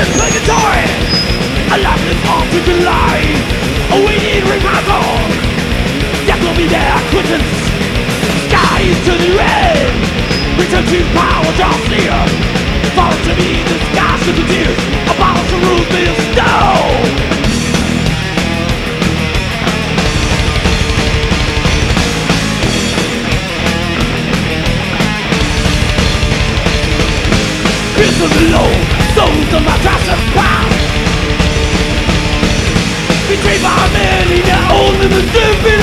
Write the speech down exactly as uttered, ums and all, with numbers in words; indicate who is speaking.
Speaker 1: purgatory. A life that's all to delay. Awaiting revival. Death will be their acquittance. Sky is turning red. Return to power, draw near. Fall to me, the sky should be tears. Abolish the rules made of snow. From below, souls of my drastic past, betrayed by many, now only the living.